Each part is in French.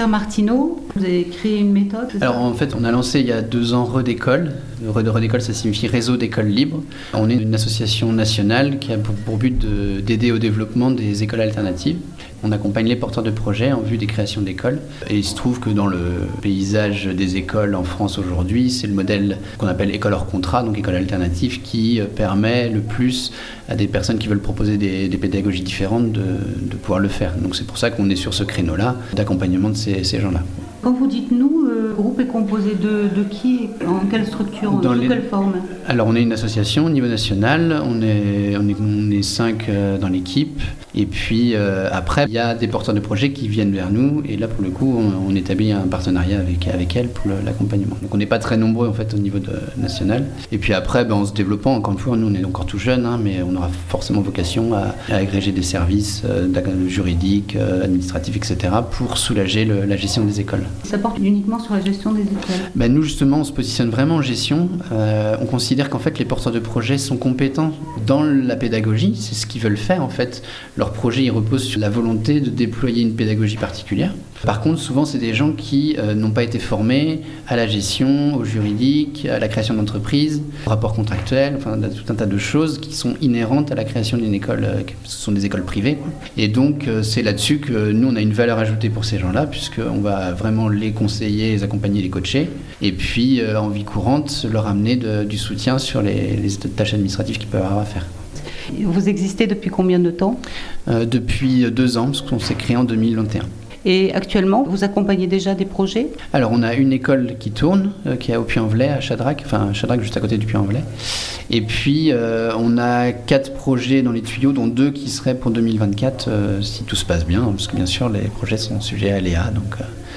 Pierre Martineau, vous avez créé une méthode. Alors en fait, on a lancé il y a 2 ans Redécolle. Redécolle, ça signifie Réseau d'écoles libres. On est une association nationale qui a pour but d'aider au développement des écoles alternatives. On accompagne les porteurs de projets en vue des créations d'écoles. Et il se trouve que dans le paysage des écoles en France aujourd'hui, c'est le modèle qu'on appelle école hors contrat, donc école alternative, qui permet le plus à des personnes qui veulent proposer des pédagogies différentes de pouvoir le faire. Donc c'est pour ça qu'on est sur ce créneau-là d'accompagnement de ces gens-là. Quand vous dites nous, le groupe est composé de qui? En quelle structure? Sous quelle forme? Alors on est une association au niveau national, on est 5 dans l'équipe. Et puis après, il y a des porteurs de projets qui viennent vers nous. Et là, pour le coup, on établit un partenariat avec elles pour l'accompagnement. Donc on n'est pas très nombreux en fait au niveau national. Et puis après, en se développant, encore une fois, nous on est encore tout jeunes, mais on aura forcément vocation à agréger des services juridiques, administratifs, etc. pour soulager la gestion des écoles. Ça porte uniquement sur la gestion des écoles? Nous justement, on se positionne vraiment en gestion. On considère qu'en fait les porteurs de projets sont compétents dans la pédagogie. C'est ce qu'ils veulent faire en fait. Leur projet, il repose sur la volonté de déployer une pédagogie particulière. Par contre, souvent, c'est des gens qui n'ont pas été formés à la gestion, au juridique, à la création d'entreprises, au rapport contractuel, enfin, tout un tas de choses qui sont inhérentes à la création d'une école. Ce sont des écoles privées, quoi. Et donc, c'est là-dessus que nous, on a une valeur ajoutée pour ces gens-là, puisqu'on va vraiment les conseiller, les accompagner, les coacher. Et puis, en vie courante, leur amener du soutien sur les tâches administratives qu'ils peuvent avoir à faire. Vous existez depuis combien de temps? Depuis 2 ans, parce qu'on s'est créé en 2021. Et actuellement, vous accompagnez déjà des projets? Alors, on a une école qui tourne, qui est au Puy-en-Velay, à Chadrac, juste à côté du Puy-en-Velay. Et puis, on a 4 projets dans les tuyaux, dont 2 qui seraient pour 2024, si tout se passe bien, parce que bien sûr, les projets sont sujets à aléas. Donc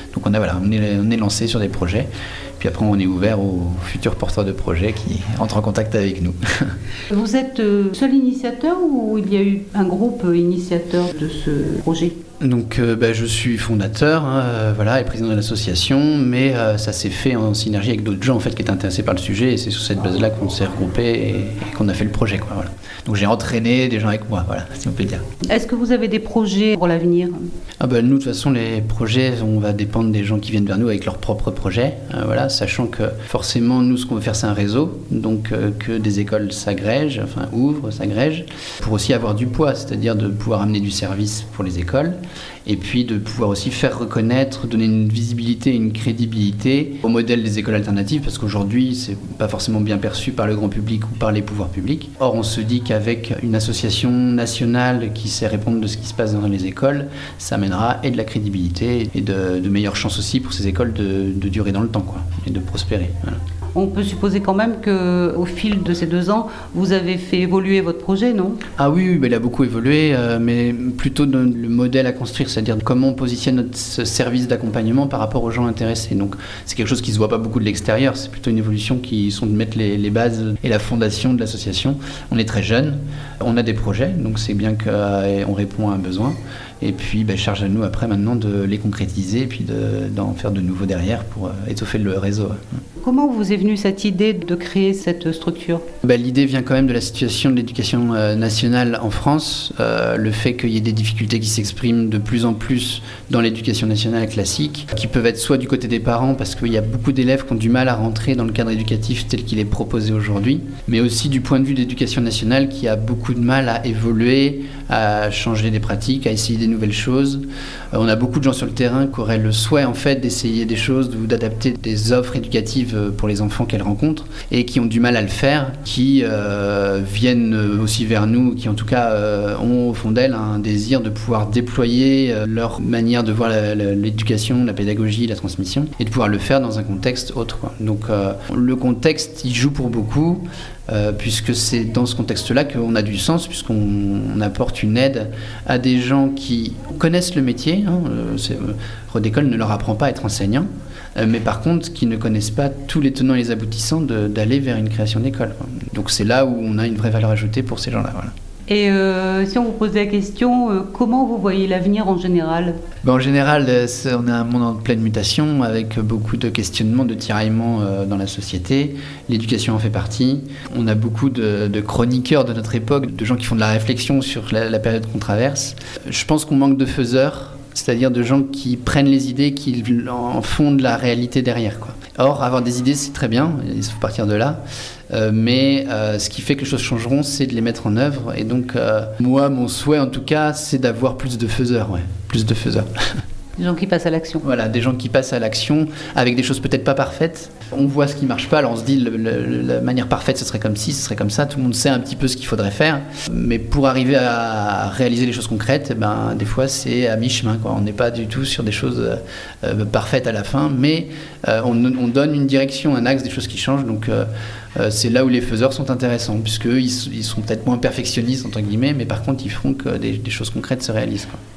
on est lancé sur des projets. Puis après, on est ouvert aux futurs porteurs de projets qui entrent en contact avec nous. Vous êtes seul initiateur ou il y a eu un groupe initiateur de ce projet? Donc je suis fondateur et président de l'association, mais ça s'est fait en synergie avec d'autres gens en fait, qui étaient intéressés par le sujet, et c'est sur cette base-là qu'on s'est regroupés et qu'on a fait le projet. Voilà. Donc j'ai entraîné des gens avec moi, si on peut dire. Est-ce que vous avez des projets pour l'avenir? Nous, de toute façon, les projets, on va dépendre des gens qui viennent vers nous avec leurs propres projets, sachant que forcément, nous, ce qu'on veut faire, c'est un réseau, donc que des écoles s'agrègent, s'agrègent, pour aussi avoir du poids, c'est-à-dire de pouvoir amener du service pour les écoles, et puis de pouvoir aussi faire reconnaître, donner une visibilité, une crédibilité au modèle des écoles alternatives, parce qu'aujourd'hui, c'est pas forcément bien perçu par le grand public ou par les pouvoirs publics. Or, on se dit qu'avec une association nationale qui sait répondre de ce qui se passe dans les écoles, ça amènera et de la crédibilité et de meilleures chances aussi pour ces écoles de durer dans le temps, et de prospérer. Voilà. On peut supposer quand même qu'au fil de ces 2 ans, vous avez fait évoluer votre projet, non? Ah oui, il a beaucoup évolué, mais plutôt dans le modèle à construire, c'est-à-dire comment on positionne notre service d'accompagnement par rapport aux gens intéressés. Donc c'est quelque chose qui ne se voit pas beaucoup de l'extérieur, c'est plutôt une évolution qui sont de mettre les bases et la fondation de l'association. On est très jeunes, on a des projets, donc c'est bien qu'on répond à un besoin. Et puis, charge à nous après maintenant de les concrétiser et puis d'en faire de nouveaux derrière pour étoffer le réseau. Comment vous est venue cette idée de créer cette structure? L'idée vient quand même de la situation de l'éducation nationale en France. Le fait qu'il y ait des difficultés qui s'expriment de plus en plus dans l'éducation nationale classique, qui peuvent être soit du côté des parents, parce qu'il y a beaucoup d'élèves qui ont du mal à rentrer dans le cadre éducatif tel qu'il est proposé aujourd'hui, mais aussi du point de vue de l'éducation nationale qui a beaucoup de mal à évoluer, à changer des pratiques, à essayer des nouvelles choses. On a beaucoup de gens sur le terrain qui auraient le souhait en fait d'essayer des choses, d'adapter des offres éducatives pour les enfants qu'elles rencontrent et qui ont du mal à le faire, qui viennent aussi vers nous, qui en tout cas ont au fond d'elles un désir de pouvoir déployer leur manière de voir l'éducation, la pédagogie, la transmission, et de pouvoir le faire dans un contexte autre, quoi. Donc le contexte, il joue pour beaucoup. Puisque c'est dans ce contexte-là qu'on a du sens, puisqu'on apporte une aide à des gens qui connaissent le métier. Redécolle ne leur apprend pas à être enseignant, mais par contre qui ne connaissent pas tous les tenants et les aboutissants d'aller vers une création d'école. Donc c'est là où on a une vraie valeur ajoutée pour ces gens-là. Voilà. Et si on vous pose la question, comment vous voyez l'avenir en général? En général, on a un monde en pleine mutation avec beaucoup de questionnements, de tiraillements dans la société. L'éducation en fait partie. On a beaucoup de chroniqueurs de notre époque, de gens qui font de la réflexion sur la période qu'on traverse. Je pense qu'on manque de faiseurs, c'est-à-dire de gens qui prennent les idées, qui en font de la réalité derrière, quoi. Or, avoir des idées, c'est très bien, il faut partir de là, mais ce qui fait que les choses changeront, c'est de les mettre en œuvre. Et donc, moi, mon souhait, en tout cas, c'est d'avoir plus de faiseurs, plus de faiseurs. Des gens qui passent à l'action. Voilà, des gens qui passent à l'action avec des choses peut-être pas parfaites. On voit ce qui marche pas, alors on se dit la manière parfaite ce serait comme ci, ce serait comme ça. Tout le monde sait un petit peu ce qu'il faudrait faire, mais pour arriver à réaliser les choses concrètes, des fois c'est à mi-chemin, quoi. On n'est pas du tout sur des choses parfaites à la fin, mais on donne une direction, un axe, des choses qui changent. Donc c'est là où les faiseurs sont intéressants, puisqu'eux ils sont peut-être moins perfectionnistes entre guillemets, mais par contre ils font que des choses concrètes se réalisent, quoi.